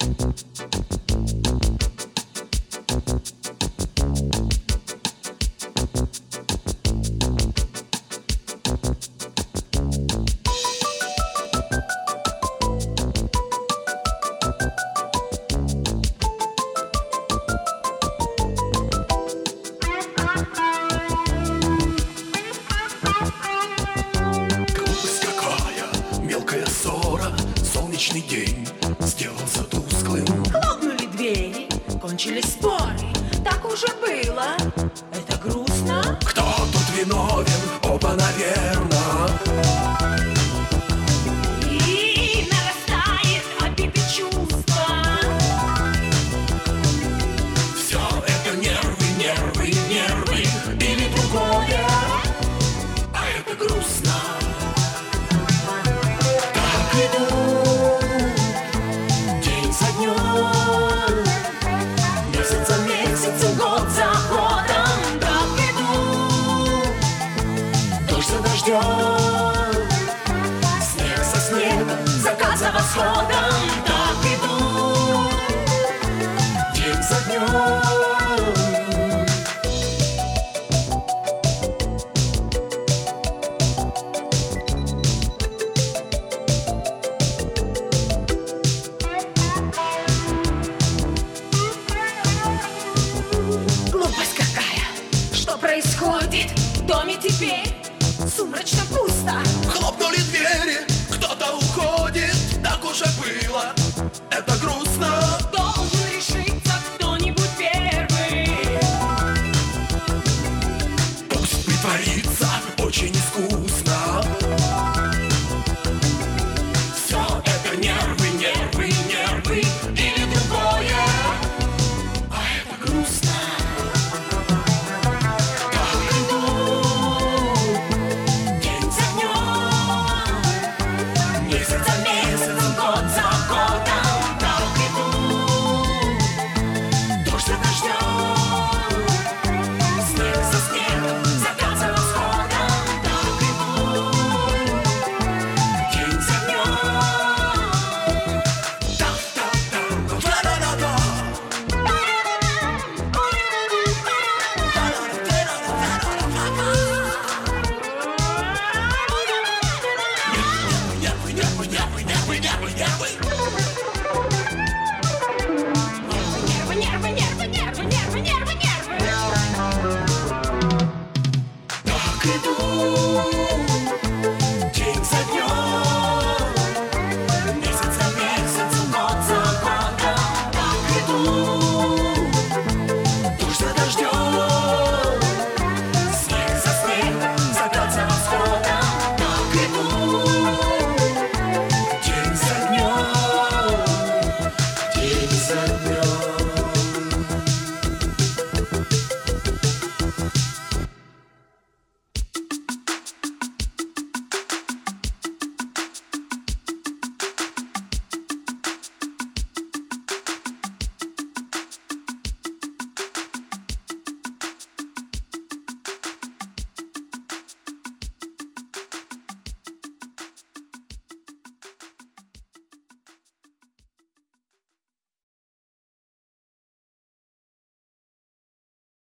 Солнечный день сделался тусклым. Хлопнули двери, кончились споры. Так уже было, это грустно. Кто тут виновен? Оба, наверно. И нарастает обиды чувства. Все это нервы, нервы, нервы или другое, а это грустно. Так идут день за днем, месяц за месяцем, год за годом. Так идут дождь за дождем, снег за снегом, закат за восходом. Так идут день за днем. Глупость какая, что происходит в доме теперь? Сумрачно пусто. Хлопнули двери, кто-то уходит. Так уже было, это грустно.